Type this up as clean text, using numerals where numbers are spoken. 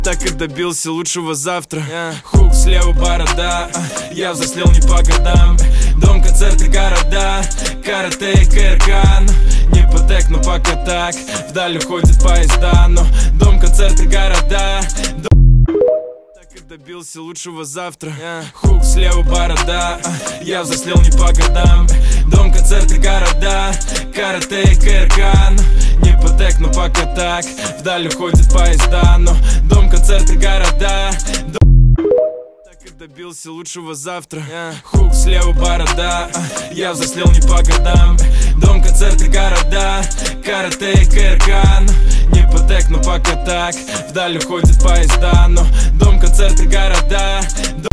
Так и добился лучшего завтра. Хук слева борода, я взрослел не по годам. Дом, концерты, города, карате и кэрган. Не по тэк, но пока так. Вдаль уходят поезда, но дом, концерты, города. Так и добился лучшего завтра. Хук слева борода, я взрослел не по годам. Дом, концерты, города, карате и кэрган. Не по тэк, но пока так. Вдаль уходят поезда, но дом, концерты, города. Так и добился лучшего завтра. Хук слева борода, я взрослел не по годам. Дом, концерты, города, карате и кэрган. Не по тэк, но пока так. Вдаль уходят поезда, но дом, концерты, города.